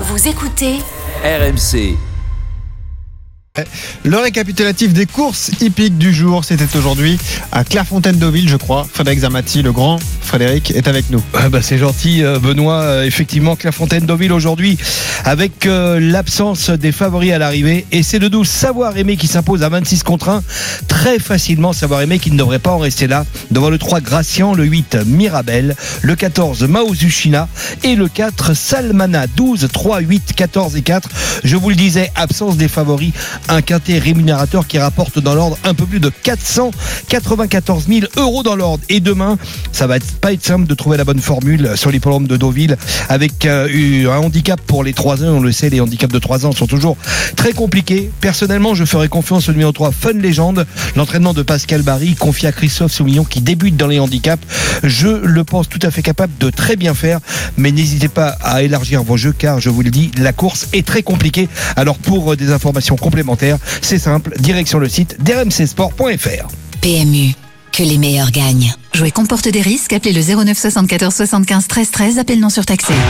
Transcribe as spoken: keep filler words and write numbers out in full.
Vous écoutez R M C. Le récapitulatif des courses hippiques du jour, c'était aujourd'hui à Clairefontaine-Deauville, je crois. Frédéric Zamati, le grand Frédéric, est avec nous. Ah bah c'est gentil, Benoît. Euh, effectivement, Clairefontaine-Deauville aujourd'hui, avec euh, l'absence des favoris à l'arrivée. Et c'est le douze Savoir-Aimer qui s'impose à vingt-six contre un. Très facilement, Savoir-Aimer qui ne devrait pas en rester là. Devant le trois Gracian, le huit Mirabel, le quatorze Maozushina et le quatre Salmana. douze, trois, huit, quatorze et quatre. Je vous le disais, absence des favoris. Un quintet rémunérateur qui rapporte dans l'ordre un peu plus de quatre cent quatre-vingt-quatorze mille euros dans l'ordre. Et demain, ça va pas être simple de trouver la bonne formule sur l'hippodrome de Deauville avec euh, un handicap pour les trois ans. On le sait, les handicaps de trois ans sont toujours très compliqués. Personnellement, je ferai confiance au numéro trois Fun Legend, l'entraînement de Pascal Barry, confié à Christophe Soumillon qui débute dans les handicaps. Je le pense tout à fait capable de très bien faire, mais n'hésitez pas à élargir vos jeux car je vous le dis, la course est très compliquée. Alors pour des informations complémentaires, c'est simple, direction le site d r m c sport point f r. P M U, que les meilleurs gagnent. Jouer comporte des risques, appelez le zéro neuf soixante-quatorze soixante-quinze treize treize, appel non surtaxé.